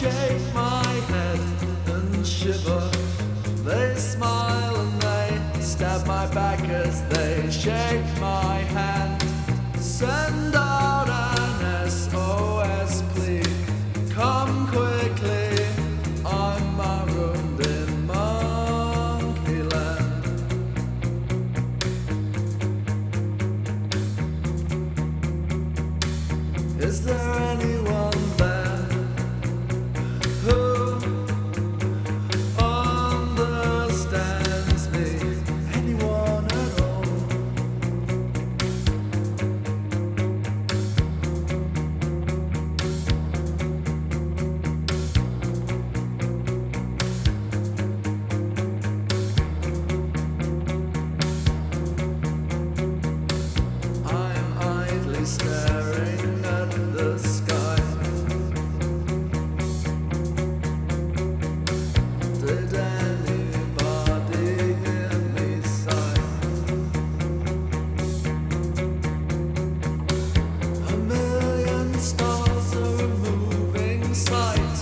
shake my head and shiver. They smile and they stab my back as they shake my hand. Send out an SOS plea, come quickly, I'm marooned in Monkeyland. Is there anyone there who understands me? Anyone at all? I'm idly staring at the sky. Did anybody hear me sigh? A million stars are a moving sight.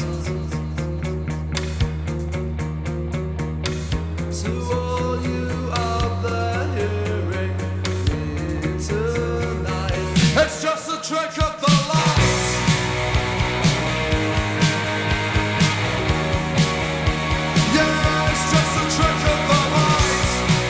To all you out there hearing me tonight, it's just a trick of the light. Yeah, it's just a trick of the light.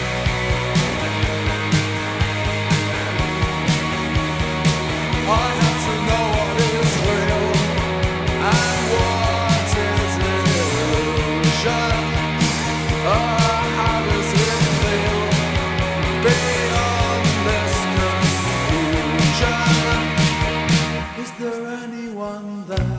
I have to know what is real and what is illusion. How does it feel beyond this confusion? Is there anyone there?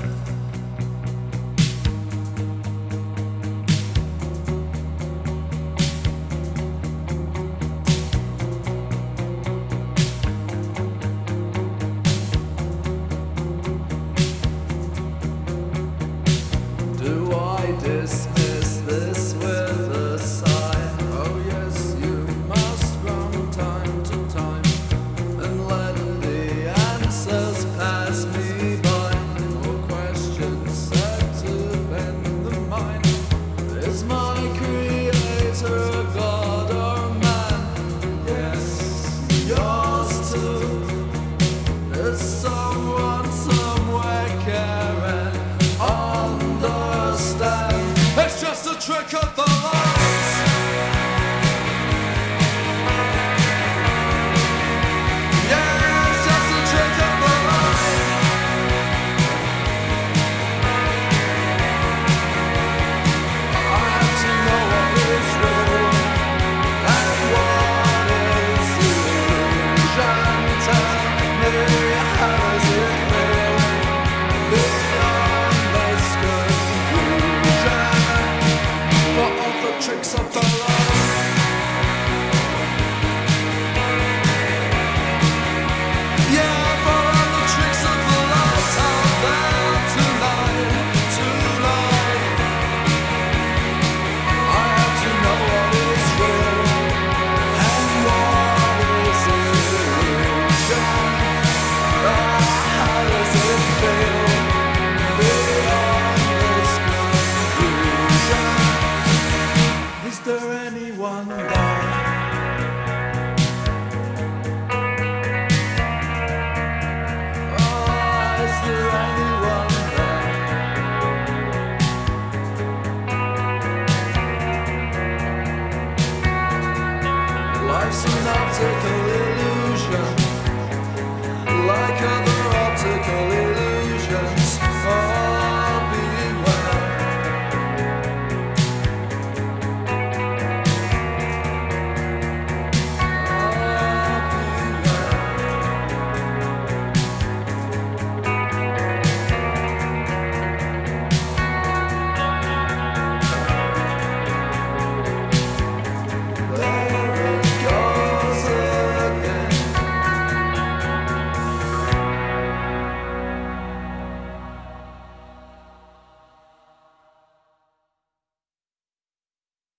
Do I dismiss this with a sigh? Oh yes, you must from time to time and let the answers pass me by. More questions set to bend the mind. Is my creator a god or man? Yes, yours too. Is someone somewhere care and understand? It's just a trick of the light. Yeah, it's just a trick of the light. I have to know what is real and what is illusion. Tell me, how does it feel beyond this conclusion? For all the tricks of the light. Yeah, for all the tricks of the light out there tonight. I have to know what is real and what is illusion. How does it feel beyond this conclusion? Is there anyone there? Oh, is there anyone there? Life's an optical